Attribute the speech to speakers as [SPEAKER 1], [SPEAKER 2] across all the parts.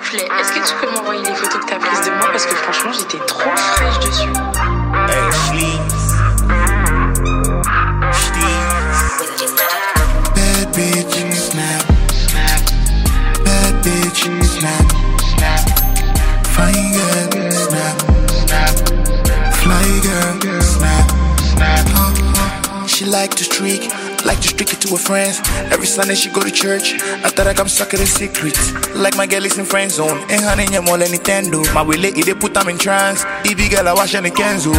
[SPEAKER 1] plaît, est-ce que tu peux m'envoyer les photos que t'as prises de moi? Parce que franchement, j'étais trop fraîche dessus.
[SPEAKER 2] Hey, sleeves. Bad bitch, snap, snap. Bad bitch, snap, snap. Fine girl, snap, snap. Fly girl, snap, snap. She like to streak it to her friends. Every Sunday she go to church. I thought I come suck at the secret. Like my girl is in friend zone. Ain't honey ya more than Nintendo. My way lady they put them in trance. EB girl I wash on the Kenzo.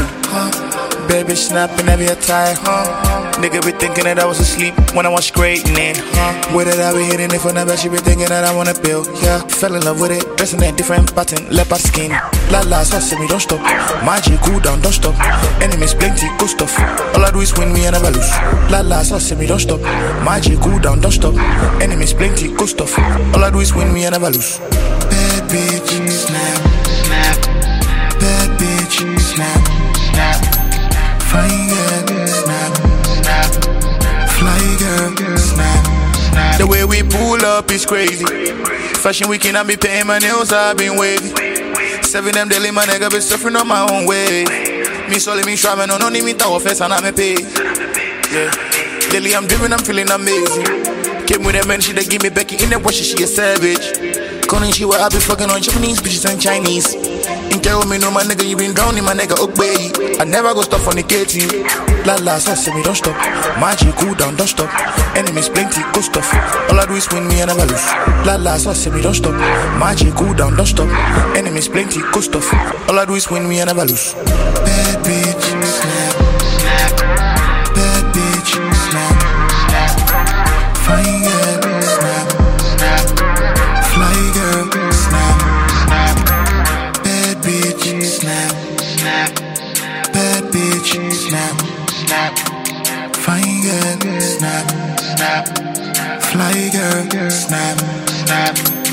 [SPEAKER 2] Baby snapping every tie, Nigga be thinking that I was asleep when I was straightening, Where did I be hitting it for never? She be thinking that I wanna build, yeah. Fell in love with it, dressing that different pattern, leopard skin. La la, so say me don't stop. Magic cool down, don't stop. Enemies plenty, good stuff. All I do is win, me and never lose. La la, so say me don't stop. Magic cool down, don't stop. Enemies plenty, good stuff. All I do is win, me and never lose. Bad bitch, snap, snap. Bad bitch, snap, snap. Fine girl, snap, snap. Fly girl, snap, snap. The way we pull up is crazy. Fashion weekend, I be paying my nails, I been wavy. 7 them daily, my nigga be suffering on my own way. Me solely me shriving on only me tower face and I'm a pay. Yeah. Daily I'm driven, I'm feeling amazing. Came with a man, she they give me Becky in the wash, she a savage. Calling she what I be fucking on Japanese bitches and Chinese. In care with me, no my nigga, you been drowning, my nigga, okay. I never go stop fornicating. La la, so say me don't stop. Magic cool down, don't stop. Enemies plenty, good stuff. All I do is win, me and never lose. La la, so say me don't stop. Magic cool down, don't stop. Enemies plenty, good stuff. All I do is win, me and never lose. Bad bitch, snap, snap. Bad bitch, snap, snap. Fine girl, snap, snap. Fly girl, snap, snap. Bad bitch, snap, snap. Bad bitch, snap, snap. Fine girl, snap, snap. Fly girl, snap, snap.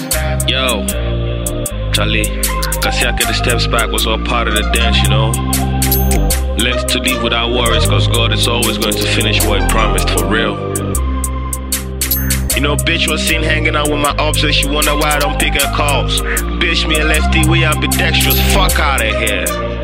[SPEAKER 3] Yo, Charlie, Kasiaka the steps back was all part of the dance, you know. Learned to leave without worries, cause God is always going to finish what He promised, for real. You know, bitch was seen hanging out with my ops, and she wonder why I don't pick her calls. Bitch, me and Lefty, we ambidextrous, fuck out of here.